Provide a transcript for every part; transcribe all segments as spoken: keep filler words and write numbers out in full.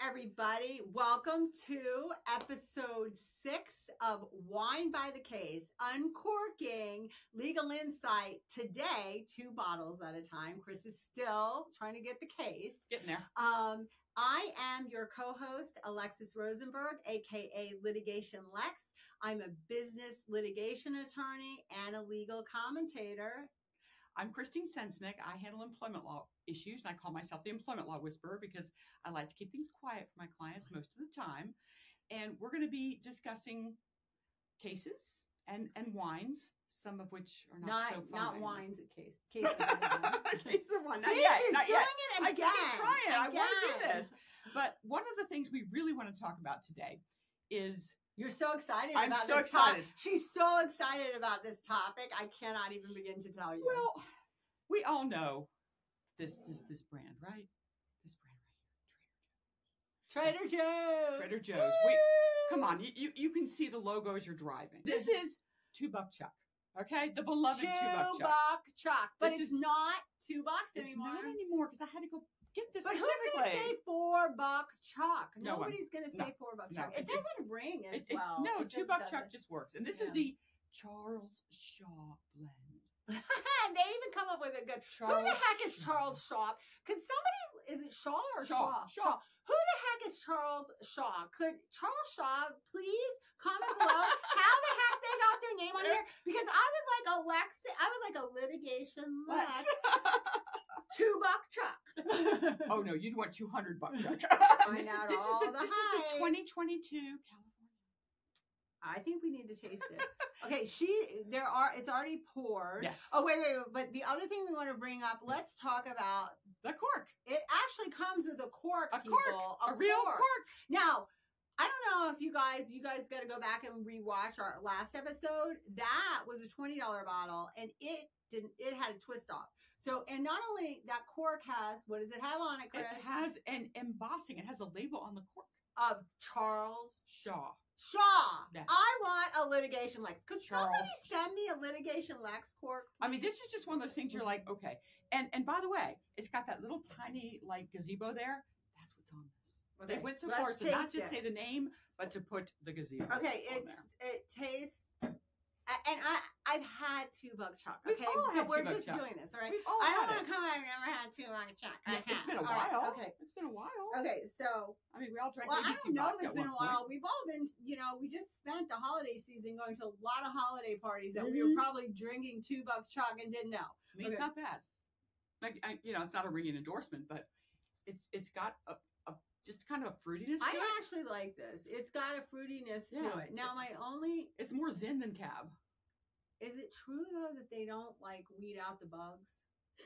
everybody. Welcome to episode six of Wine by the Case, Uncorking Legal Insight. Today, two bottles at a time. Chris is still trying to get the case. Getting there. Um, I am your co-host, Alexis Rosenberg, aka Litigation Lex. I'm a business litigation attorney and a legal commentator. I'm Christine Sensnick. I handle employment law issues, and I call myself the employment law whisperer because I like to keep things quiet for my clients most of the time. And we're going to be discussing cases and, and wines, some of which are not, not so fun. Not wines, a case. Cases of wine. Case of wine. Not See, yet. she's Not doing yet. it I again. keep trying. I want to do Again. this. But one of the things we really want to talk about today is You're so excited I'm about so this excited. topic. She's so excited about this topic. I cannot even begin to tell you. Well, we all know this this this brand, right? This brand right here, Trader Joe's. Trader Joe's. We come on, you, you you can see the logo as you're driving. This is Two Buck Chuck, okay? The beloved Two Buck Chuck. Buck Chuck, but This it's is- not two bucks It's anymore. not anymore because I had to go get this But who's specifically. going to say four buck Chuck? No one. Nobody's going to No. say four buck No, Chuck. it It, just- doesn't ring as It- it- well. no, It Two just Buck doesn't. Chuck just works, and this Yeah. is the Charles Shaw blend. And they even come up with a good. Charles Who the heck is Shaw. Charles Shaw? Could somebody, is it Shaw or Shaw. Shaw? Shaw. Who the heck is Charles Shaw? Could Charles Shaw please comment below how the heck they got their name on here? Because I would like Alexa, I would like a litigation Lex, two buck Chuck. Oh no, you'd want two hundred Buck Chuck. Find this is, out this all is the, the this is the hype. twenty twenty-two California. I think we need to taste it. Okay, she there are it's already poured. Yes. Oh wait, wait, wait. But the other thing we want to bring up, let's talk about The cork. it actually comes with a cork, A people. cork. A, real cork. Now, I don't know if you guys you guys gotta go back and rewatch our last episode. That was a twenty dollar bottle and it didn't it had a twist off. So and not only that cork has what does it have on it, Chris? It has an embossing. It has a label on the cork. Of Charles Shaw. Shaw. Yes. I want a litigation Lex. Could Charles. somebody send me a litigation Lex cork? I mean, this is just one of those things you're like, okay. And and by the way, it's got that little tiny like gazebo there. That's what's on this. Okay, They went so let's far as to not taste just it. say the name, but to put the gazebo. Okay, on it's there. it tastes, a- and I I've had two buck chuck. We've Okay, all so had we're two buck just chuck. doing this, all right? We've all I don't had want it. to come. I've never had two buck chuck. I Yeah, it's have. been a All right, while. okay, It's been a while. okay. So, I mean, we all drank well, A I B C don't know if vodka it's at been a one point. while. We've all been, you know, we just spent the holiday season going to a lot of holiday parties that we Mhm. were probably drinking two buck chuck and didn't know. I mean, Okay. it's not bad. Like, I, you know, it's not a ringing endorsement, but it's it's got a, a just kind of a fruitiness to I it. actually like this. It's got a fruitiness to Yeah. it. Now, my only It's more zen than cab. is it true though that they don't like weed out the bugs?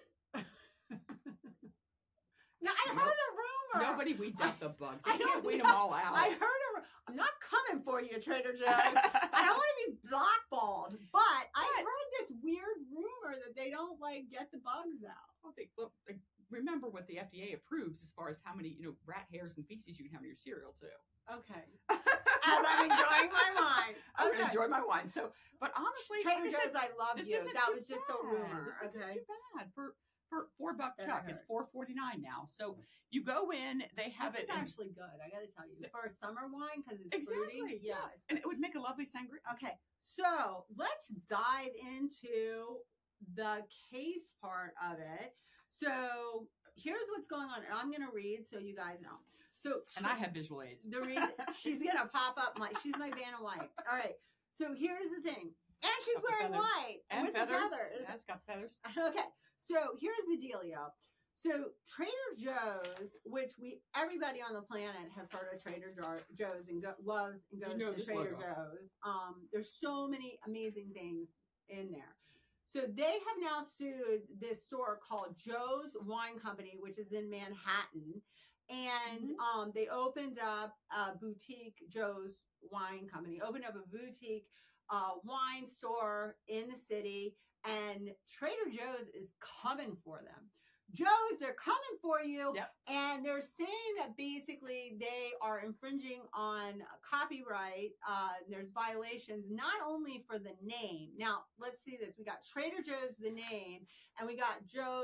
No, I No- heard a rumor. Nobody weeds out the bugs. I They can't don't weed know. them all out. I heard a. ru- I'm not coming for you, Trader Joe's. I don't want to be blackballed, but I But- heard this weird rumor that they don't like get the bugs out. I think, look, like, remember what the F D A approves as far as how many, you know, rat hairs and feces you can have in your cereal too. Okay. As I'm enjoying my wine. I'm Okay. gonna enjoy my wine. So, but honestly, Trader like I Joe's, said, I love this you. isn't That too was just a bad. rumor. This isn't Okay. too bad for for four buck That chuck. It's hurt. four forty nine now. So you go in, they have This it is in- actually good. I got to tell you, for a summer wine because it's exactly. fruity. Yeah, Yeah, it's and it would make a lovely sangria. Okay, so let's dive into the case part of it. So here's what's going on, and I'm going to read so you guys know. So And I have visual aids. the reason she's going to pop up my she's my Vanna White. All right. So here's the thing, and she's Got the wearing feathers. white And with feathers. the feathers. Yeah, it's got feathers. Okay, so here's the dealio. So Trader Joe's, which we everybody on the planet has heard of Trader Jo- Joe's and go, loves and goes know to this Trader logo. Joe's. Um, there's so many amazing things in there. So they have now sued this store called Joe's Wine Company, which is in Manhattan, and Mhm. um, they opened up a boutique. Joe's Wine Company opened up a boutique uh, wine store in the city, and Trader Joe's is coming for them. Joe's, they're coming for you. Yep. And they're saying that basically they are infringing on copyright. Uh, there's violations not only for the name. Now, let's see this. We got Trader Joe's, the name, and we got Joe's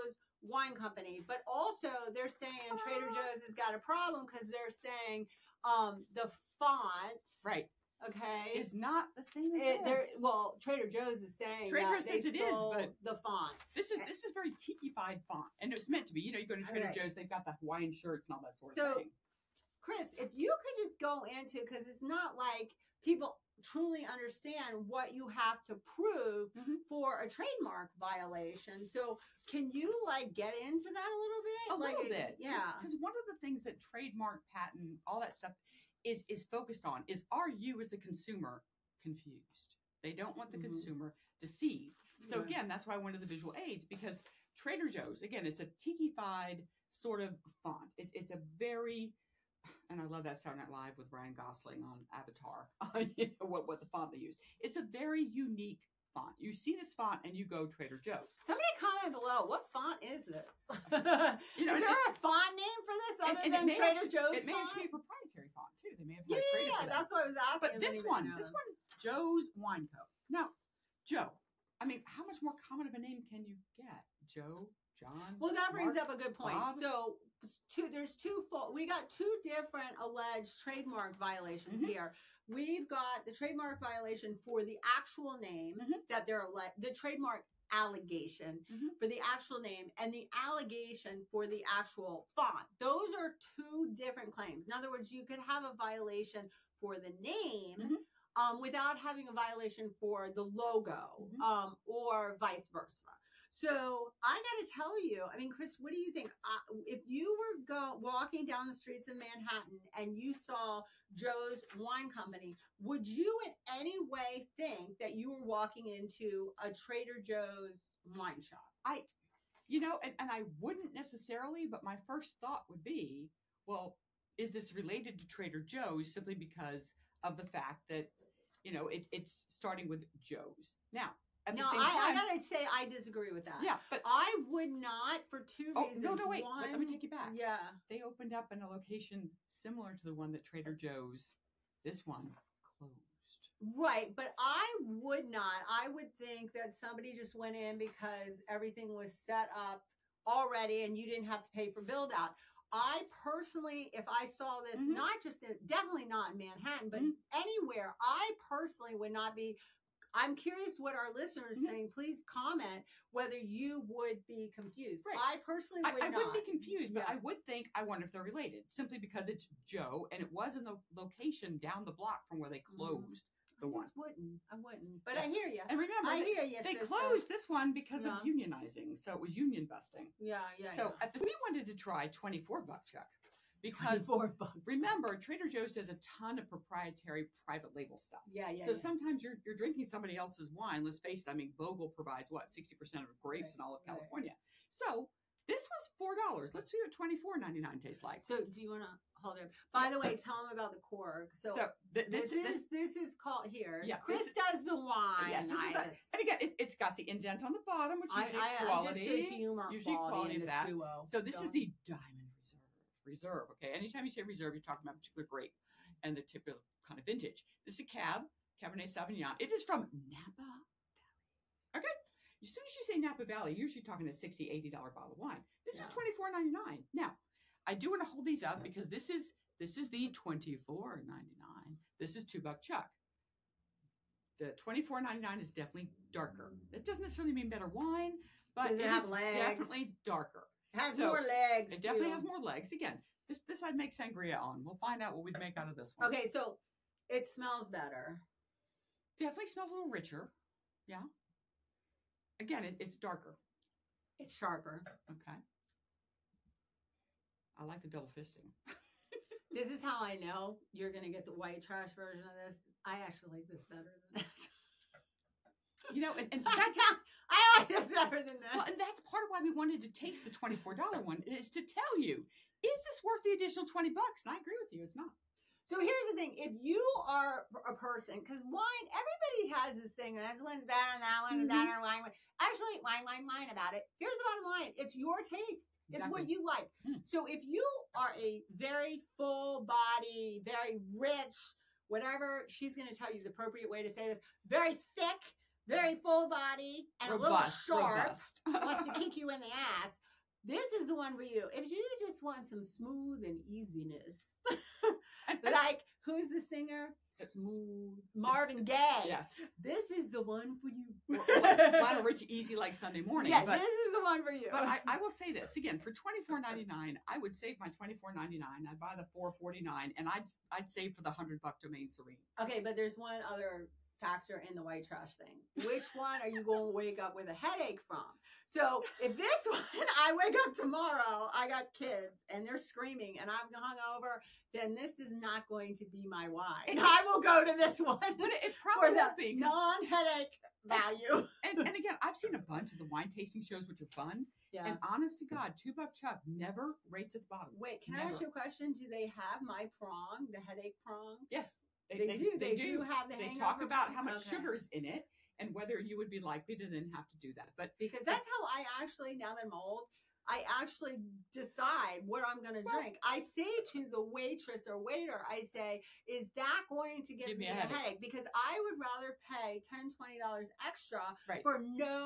Wine Company, but also they're saying Trader Joe's has got a problem because they're saying um, the font, right, okay, is not the same as it, this. well, Trader Joe's is saying Trader that says they it is, stole but the font. This is this is very tiki-fied font, and it was meant to be. You know, you go to Trader Right. Joe's, they've got the Hawaiian shirts and all that sort So, of thing. Chris, if you could just go into, because it's not like people truly understand what you have to prove Mhm. for a trademark violation. So can you like get into that a little bit? A like, little bit, yeah. Because one of the things that trademark, patent, all that stuff is is focused on is, are you as the consumer confused? They don't want the Mhm. consumer deceived. So Right. again, that's why I went to the visual aids, because Trader Joe's, again, it's a tiki-fied sort of font. It, it's a very, and I love that Saturday Night Live with Ryan Gosling on Avatar, you know, what, what the font they use. It's a very unique font. You see this font and you go Trader Joe's. Somebody comment below, what font is this? You know, is and there it- a font name for this other and, and than it may Trader actually, Joe's It may font? actually be a proprietary font too. They may have Yeah, not created yeah, for them. that's what I was asking. But if this anybody one, knows. this one, Joe's Wine Co. Now, Joe. I mean, how much more common of a name can you get? Joe, John. Well, that brings Mark, up a good point. Bob? So, two, there's two full. We got two different alleged trademark violations Mhm. here. We've got the trademark violation for the actual name Mhm. that they're alle- the trademark allegation Mhm. for the actual name, and the allegation for the actual font. Those are two different claims. In other words, you could have a violation for the name. Mhm. Um, without having a violation for the logo, Mhm. um, or vice versa. So I got to tell you, I mean, Chris, what do you think? Uh, if you were go walking down the streets of Manhattan and you saw Joe's Wine Company, would you in any way think that you were walking into a Trader Joe's wine shop? I, you know, and, and I wouldn't necessarily, but my first thought would be, well, is this related to Trader Joe's simply because of the fact that, you know, it, it's starting with Joe's. Now, at No, the same I, time, I gotta say I disagree with that. yeah, but I would not for two oh, reasons. no, no, wait, One, let, let me take you back. Yeah. They opened up in a location similar to the one that Trader Joe's, this one, closed. Right, but I would not. I would think that somebody just went in because everything was set up already and you didn't have to pay for build out. I personally, if I saw this, Mhm. not just in, definitely not in Manhattan, but Mhm. anywhere, I personally would not be. I'm curious what our listeners Mhm. think. Please comment whether you would be confused. Right. I personally I, would I not. wouldn't be confused, but Yeah. I would think, I wonder if they're related, simply because it's Joe and it was in the location down the block from where they closed the I one. just wouldn't. I wouldn't. But Yeah. I hear you. And remember, I they, hear you. they sister. closed this one because Yeah. of unionizing, so it was union busting. Yeah, yeah. so yeah. at the we wanted to try twenty-four buck chuck because twenty-four bucks. remember, Trader Joe's does a ton of proprietary private label stuff. Yeah, yeah. So yeah. sometimes you're you're drinking somebody else's wine. Let's face it. I mean, Bogle provides what sixty percent of grapes Right, in all of right. California. So this was four dollars. Let's see what twenty-four ninety-nine tastes like. So, do you want to hold it? By the way, tell them about the cork. So, So th- this, this is this is called here. Yeah, Chris this is- does the wine. yes, this is I the- just- and again, it, it's got the indent on the bottom, which I, usually I, I'm quality. just the humor usually quality, quality in of this that. duo. So this is Don't- the Diamond Reserve. Reserve. Okay. Anytime you say reserve, you're talking about a particular grape and the typical kind of vintage. This is a Cab, Cabernet Sauvignon. It is from Napa Valley. Okay. As soon as you say Napa Valley, you're usually talking a sixty dollars, eighty dollars bottle of wine. This Yeah. is twenty-four ninety-nine. Now, I do want to hold these up because this is this is the twenty-four ninety-nine. This is two buck chuck. The twenty-four ninety-nine is definitely darker. It doesn't necessarily mean better wine, but Does it it have is legs? definitely darker. has so, more legs. It definitely too. has more legs. Again, this this I'd make sangria on. We'll find out what we'd make out of this one. Okay, so it smells better. Definitely smells a little richer. Yeah. Again, it, it's darker. It's sharper. Okay. I like the double fisting. This is how I know you're gonna get the white trash version of this. I actually like this better than this. You know, and, and I that's tell- I like this better than this. well, and that's part of why we wanted to taste the twenty-four dollars one, is to tell you, is this worth the additional twenty bucks? And I agree with you, it's not. So here's the thing: if you are a person, because wine, everybody has this thing. This one's better, and that one's Mhm. better. Wine, wine. Actually, wine, wine, wine about it. Here's the bottom line: it's your taste. It's what Exactly. you like. Mm. So if you are a very full body, very rich, whatever, she's going to tell you the appropriate way to say this. Very thick, very full body, and a little Robust, sharp. robust. Wants to kick you in the ass. this is the one for you. If you just want some smooth and easiness, like who's the singer? Smooth Marvin Gaye. Yes. This is the one for you. Lionel Richie, easy like Sunday morning. Yeah, but, this is the one for you. But I, I will say this again: for twenty-four ninety-nine, I would save my twenty-four ninety-nine. I'd buy the four forty-nine, and I'd I'd save for the hundred buck Domain Serene. Okay, but there's one other factor in the white trash thing. Which one are you going to wake up with a headache from? So if this one, I wake up tomorrow, I got kids and they're screaming and I'm hungover, then this is not going to be my wine. I will go to this one. But it, it probably for won't the be non-headache value. And, and again, I've seen a bunch of the wine tasting shows, which are fun. Yeah. And honest to God, Two Buck Chubb never rates at the bottom. Wait, can Never. I ask you a question? Do they have my prong, the headache prong? Yes, They, do. They, do. have the They hangover talk about prong? how much Okay. sugar is in it and whether you would be likely to then have to do that. But Because that's how I actually, now that I'm old, I actually decide what I'm going to Well- drink. I say to the waitress or waiter, I say, is that going to give, Give me me a a headache? headache. Because I would rather pay ten dollars, twenty dollars extra Right. for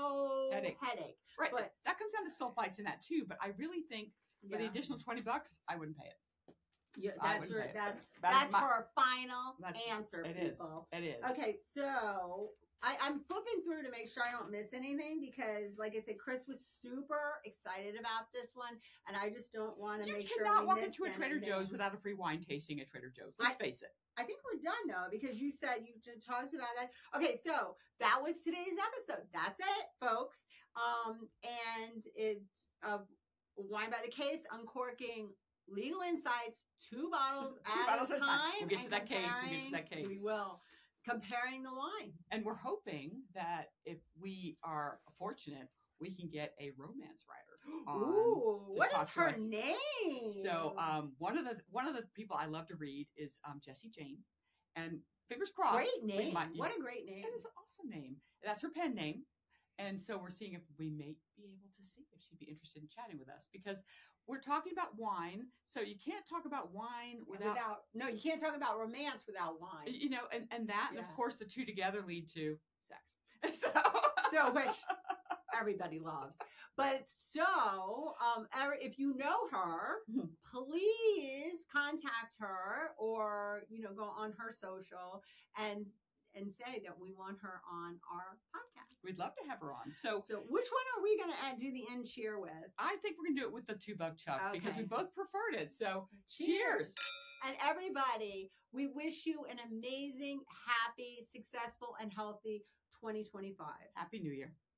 no Headache. headache. right, but- that comes down to sulfites in that too. But I really think for the Yeah. additional twenty bucks, I wouldn't pay it. Yeah, I that's wouldn't your, pay it. that's That is that's my- for a final That's- answer, It is. people. It is. Okay, so I, I'm flipping through to make sure I don't miss anything because, like I said, Chris was super excited about this one, and I just don't want to You make sure cannot we walk miss into a Trader anything. Joe's without a free wine tasting at Trader Joe's. Let's I- face it. I think we're done though because you said you just talked about that. Okay, so that was today's episode. That's it, folks. Um, and it's of Wine by the Case, uncorking legal insights, two bottles Two at bottles a at a time. time. We'll get to and that case. We'll get to that comparing- case. We will. Comparing the wine. And we're hoping that if we are fortunate, we can get a romance writer on. Ooh, to what talk is to her us. name? So um, one of the one of the people I love to read is um, Jessie Jane, and fingers crossed. great we name. might- What a great name. That is an awesome name. That's her pen name. And so we're seeing if we may be able to see if she'd be interested in chatting with us because we're talking about wine. So you can't talk about wine without, without no, you can't talk about romance without wine. you know, and, and that, and Yeah. of course, the two together lead to sex. So, So, which everybody loves. But so, um, er- if you know her, Mhm. please contact her or you know go on her social and and say that we want her on our podcast. we'd love to have her on. So So, which one are we going to do the end cheer with? I think we're going to do it with the two buck chuck because we Okay. both preferred it. So cheers. And everybody, we wish you an amazing, happy, successful, and healthy twenty twenty-five. Happy New Year.